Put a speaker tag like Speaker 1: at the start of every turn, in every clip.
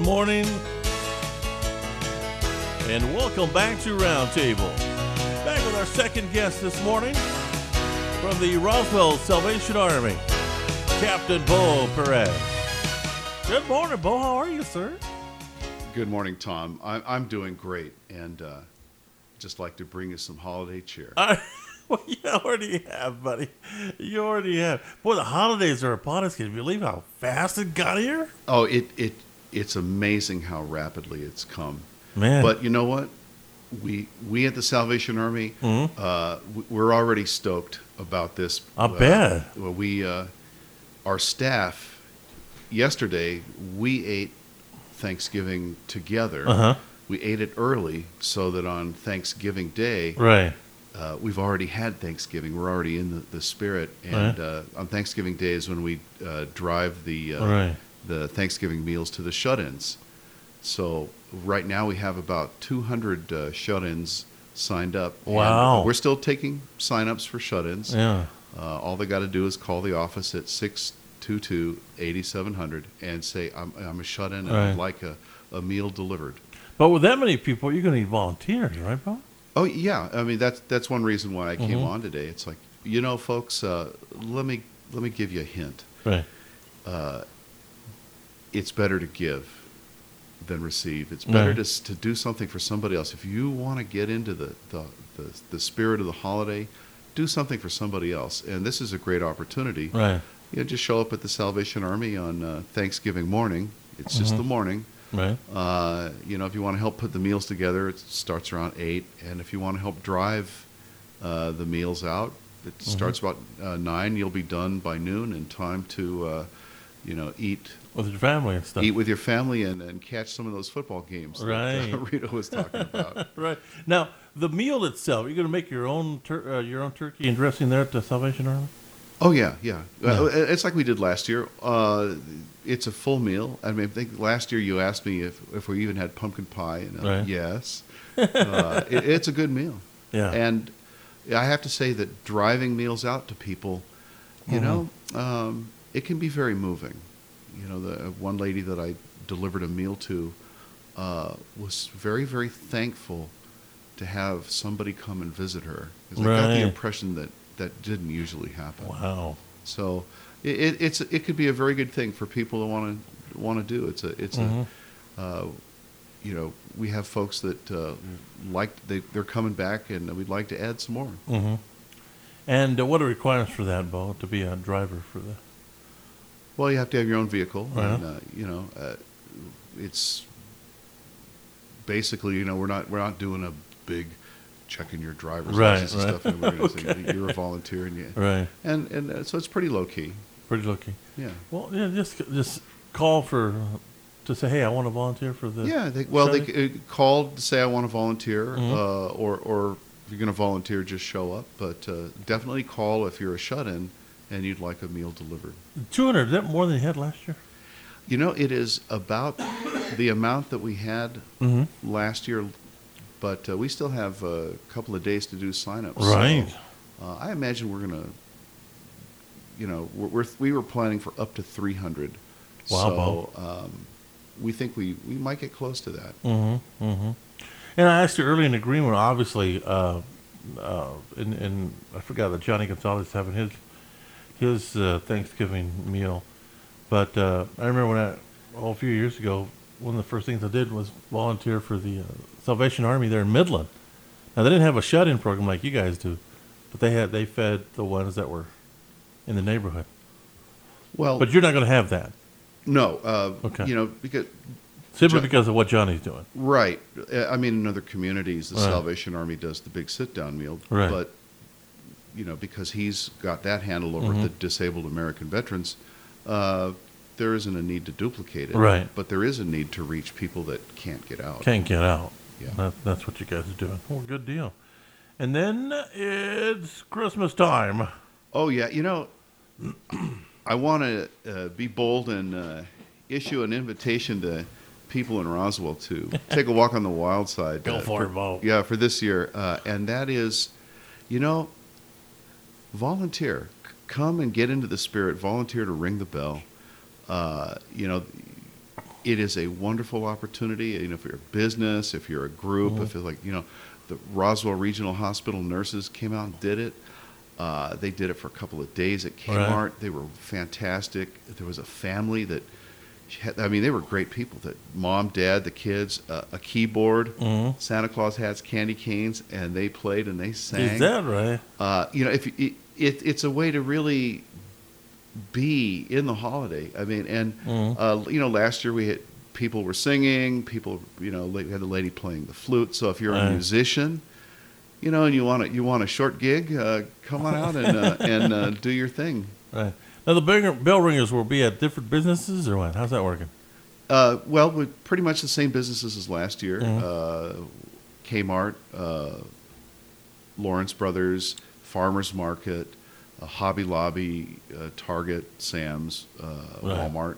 Speaker 1: morning, and welcome back to Roundtable. Back with our second guest this morning from the Roswell Salvation Army, Captain Bo Perez. Good morning, Bo. How are you, sir?
Speaker 2: Good morning, Tom. I'm doing great, and just like to bring you some holiday cheer.
Speaker 1: Well, you already have, buddy. You already have. Boy, the holidays are upon us. Can you believe how fast it got here?
Speaker 2: Oh, it's amazing how rapidly it's come.
Speaker 1: Man.
Speaker 2: But you know what? We at the Salvation Army, we're already stoked about this.
Speaker 1: I bet.
Speaker 2: Well, our staff, yesterday, we ate Thanksgiving together.
Speaker 1: Uh-huh.
Speaker 2: We ate it early so that on Thanksgiving Day,
Speaker 1: Right.
Speaker 2: we've already had Thanksgiving. We're already in the spirit. And on Thanksgiving Day is when we drive the Thanksgiving meals to the shut-ins. So right now we have about 200 shut-ins signed up.
Speaker 1: Wow.
Speaker 2: And we're still taking sign-ups for shut-ins.
Speaker 1: Yeah.
Speaker 2: All they got to do is call the office at 622-8700 and say, I'm a shut-in and I'd like a meal delivered.
Speaker 1: But with that many people, you're going to need volunteers, right, Bo?
Speaker 2: Oh, yeah. I mean, that's one reason why I came on today. It's like, folks, let me give you a hint.
Speaker 1: Right.
Speaker 2: It's better to give than receive. It's better to do something for somebody else. If you want to get into the spirit of the holiday, do something for somebody else. And this is a great opportunity.
Speaker 1: Right.
Speaker 2: Just show up at the Salvation Army on Thanksgiving morning. It's just the morning.
Speaker 1: Right.
Speaker 2: If you want to help put the meals together, it starts around 8. And if you want to help drive the meals out, it starts about 9. You'll be done by noon in time to, eat.
Speaker 1: With your family and stuff.
Speaker 2: Eat with your family and catch some of those football games
Speaker 1: that
Speaker 2: Rita was talking about.
Speaker 1: Right. Now, the meal itself, you're going to make your own turkey and dressing there at the Salvation Army?
Speaker 2: Oh, yeah. It's like we did last year. It's a full meal. I mean, I think last year you asked me if we even had pumpkin pie. And yes. It's a good meal.
Speaker 1: Yeah.
Speaker 2: And I have to say that driving meals out to people, it can be very moving. The one lady that I delivered a meal to was very, very thankful to have somebody come and visit her. Because I got the impression that didn't usually happen.
Speaker 1: Wow.
Speaker 2: So it could be a very good thing for people to want to do. We have folks that they're coming back, and we'd like to add some more.
Speaker 1: Mm-hmm. And what are the requirements for that, Bo, to be a driver for the?
Speaker 2: Well, you have to have your own vehicle, and it's basically we're not doing a big checking your driver's license and stuff. And we're going to say you're a volunteer, and so it's pretty low key.
Speaker 1: Pretty low key.
Speaker 2: Yeah.
Speaker 1: Well, just call to say, hey, I want to volunteer for the.
Speaker 2: Yeah. They called to say I want to volunteer, or if you're going to volunteer, just show up. But definitely call if you're a shut-in and you'd like a meal delivered. 200,
Speaker 1: is that more than you had last year?
Speaker 2: It is about the amount that we had last year, but we still have a couple of days to do sign-ups.
Speaker 1: Right.
Speaker 2: So, I imagine we're going to, we were planning for up to 300.
Speaker 1: Wow.
Speaker 2: So we think we might get close to that.
Speaker 1: Mm-hmm. Mm-hmm. And I asked you earlier in agreement, obviously, and I forgot that Johnny Gonzalez is having his Thanksgiving meal. But I remember a few years ago, one of the first things I did was volunteer for the Salvation Army there in Midland. Now, they didn't have a shut-in program like you guys do, but they fed the ones that were in the neighborhood.
Speaker 2: Well,
Speaker 1: but you're not going to have that.
Speaker 2: No.
Speaker 1: Okay.
Speaker 2: Because
Speaker 1: simply because of what Johnny's doing.
Speaker 2: Right. I mean, in other communities, the Salvation Army does the big sit-down meal.
Speaker 1: Right.
Speaker 2: But, because he's got that handle over the disabled American veterans, there isn't a need to duplicate it.
Speaker 1: Right.
Speaker 2: But there is a need to reach people that can't get out.
Speaker 1: Can't get out.
Speaker 2: Yeah.
Speaker 1: That's what you guys are doing. Oh, good deal. And then it's Christmas time.
Speaker 2: Oh, yeah. I want to be bold and issue an invitation to people in Roswell to take a walk on the wild side.
Speaker 1: Go for it, Bo.
Speaker 2: Yeah, for this year. And that is, volunteer. Come and get into the spirit. Volunteer to ring the bell. it is a wonderful opportunity. You know, if you're a business, if you're a group, if it's like, you know, the Roswell Regional Hospital nurses came out and did it. They did it for a couple of days at Kmart.
Speaker 1: Right.
Speaker 2: They were fantastic. There was a family that, I mean, they were great people. That mom, dad, the kids, a keyboard, Santa Claus hats, candy canes, and they played and they sang.
Speaker 1: Is that right?
Speaker 2: You know, it's a way to really be in the holiday. I mean, and you know, last year we had people were singing. People, you know, we had the lady playing the flute. So if you're a musician, you know, and you want a short gig, come on out and do your thing.
Speaker 1: Right. Now, the bell ringers will be at different businesses, or what? How's that working?
Speaker 2: Well, we're pretty much the same businesses as last year. Kmart, Lawrence Brothers, Farmers Market, Hobby Lobby, Target, Sam's, Walmart,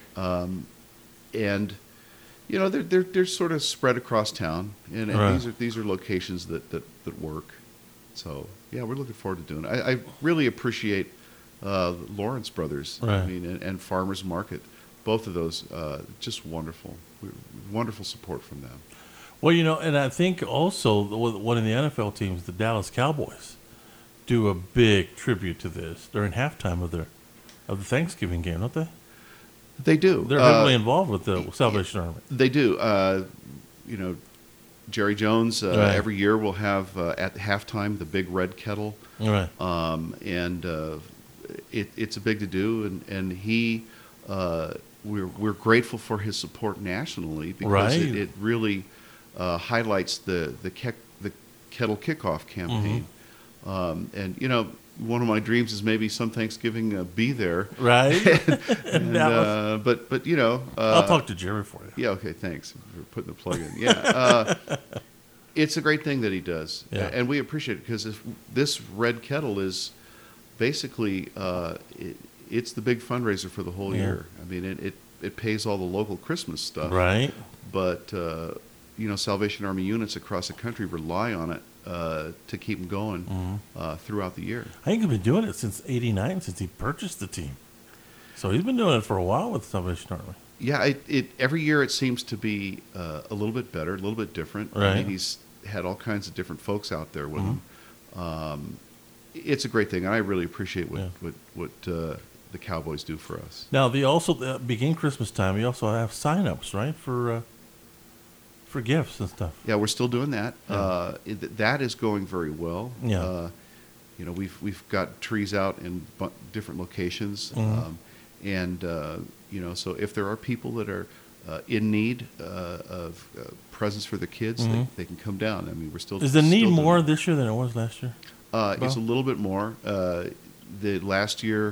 Speaker 2: and you know they're sort of spread across town, and these are locations that work. So yeah, we're looking forward to doing it. I really appreciate Lawrence Brothers, I mean, and Farmers Market, both of those, just wonderful, wonderful support from them.
Speaker 1: Well, you know, and I think also one of the NFL teams, the Dallas Cowboys, do a big tribute to this during halftime of the Thanksgiving game, don't they?
Speaker 2: They do.
Speaker 1: They're heavily involved with the Salvation Army.
Speaker 2: They do. You know, Jerry Jones every year will have at halftime the big red kettle, and it's a big to do, and he we're grateful for his support nationally because it really highlights the kettle kickoff campaign. And you know, one of my dreams is maybe some Thanksgiving be there.
Speaker 1: Right.
Speaker 2: But you know,
Speaker 1: I'll talk to Jerry for you.
Speaker 2: Yeah. Okay. Thanks for putting the plug in. Yeah. It's a great thing that he does, and we appreciate it because this red kettle is basically it's the big fundraiser for the whole year. I mean, it pays all the local Christmas stuff.
Speaker 1: Right.
Speaker 2: But you know, Salvation Army units across the country rely on it to keep them going throughout the year.
Speaker 1: I think he's been doing it since '89, since he purchased the team. So he's been doing it for a while with Salvation Army.
Speaker 2: Yeah, every year it seems to be a little bit better, a little bit different.
Speaker 1: Right.
Speaker 2: I mean, he's had all kinds of different folks out there with him. It's a great thing, and I really appreciate what the Cowboys do for us.
Speaker 1: Now, they also begin Christmas time. You also have sign-ups, right, for gifts and stuff.
Speaker 2: Yeah, we're still doing that. That is going very well.
Speaker 1: Yeah.
Speaker 2: You know, we've got trees out in different locations, and you know, so if there are people that are in need of presents for the kids, they can come down. I mean, we're still.
Speaker 1: Is the need more this year than it was last year?
Speaker 2: It's a little bit more. The last year,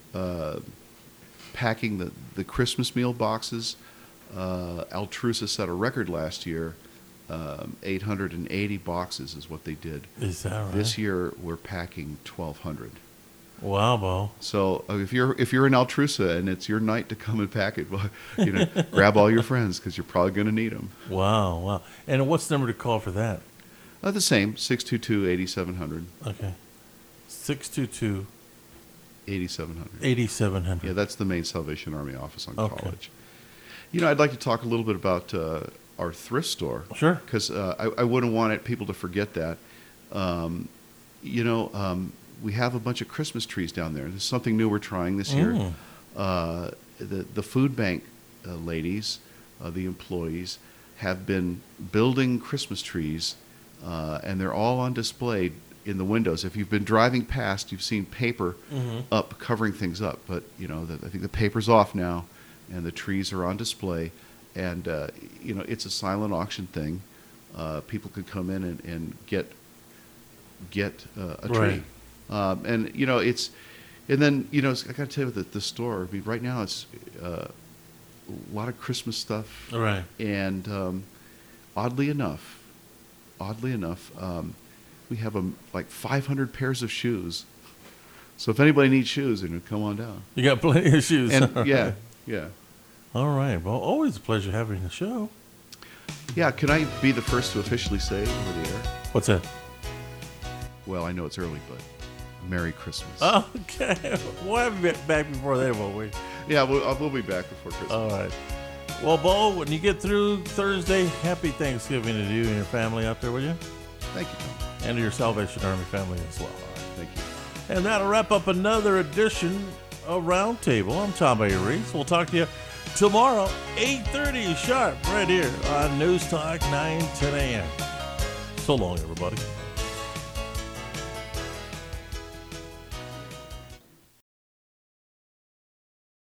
Speaker 2: packing the Christmas meal boxes, Altrusa set a record last year. 880 boxes is what they did.
Speaker 1: Is that right?
Speaker 2: This year we're packing 1,200.
Speaker 1: Wow, Bo.
Speaker 2: So if you're in Altrusa and it's your night to come and pack it, well, you know, grab all your friends because you're probably going to need them.
Speaker 1: Wow. And what's the number to call for that?
Speaker 2: The same, 622-8700.
Speaker 1: Okay. 622
Speaker 2: 8700.
Speaker 1: 8700.
Speaker 2: Yeah, that's the main Salvation Army office on
Speaker 1: Okay.
Speaker 2: College. You know, I'd like to talk a little bit about our thrift store.
Speaker 1: Sure.
Speaker 2: Because I wouldn't want people to forget that. You know, we have a bunch of Christmas trees down there. There's something new we're trying this year. The food bank ladies, the employees, have been building Christmas trees, and they're all on display in the windows. If you've been driving past, you've seen paper up covering things up. But, you know, I think the paper's off now, and the trees are on display. And, you know, it's a silent auction thing. People could come in and get a tree. And, you know, and then, you know, I got to tell you that the store, I mean, right now it's a lot of Christmas stuff.
Speaker 1: Right.
Speaker 2: And oddly enough, we have like 500 pairs of shoes. So if anybody needs shoes, then come on down.
Speaker 1: You got plenty of shoes.
Speaker 2: And yeah.
Speaker 1: All right. Well, always a pleasure having the show.
Speaker 2: Yeah, can I be the first to officially say over the air?
Speaker 1: What's that?
Speaker 2: Well, I know it's early, but Merry Christmas.
Speaker 1: Okay. We'll have you back before then, won't we?
Speaker 2: Yeah, we'll be back before Christmas.
Speaker 1: All right. Well, Bo, when you get through Thursday, happy Thanksgiving to you and your family out there, will you?
Speaker 2: Thank you, Tom.
Speaker 1: And to your Salvation Army family as well.
Speaker 2: All right, thank you.
Speaker 1: And that'll wrap up another edition of Roundtable. I'm Tom A. Reese. We'll talk to you tomorrow, 8:30 sharp, right here on News Talk 910 a.m. So long, everybody.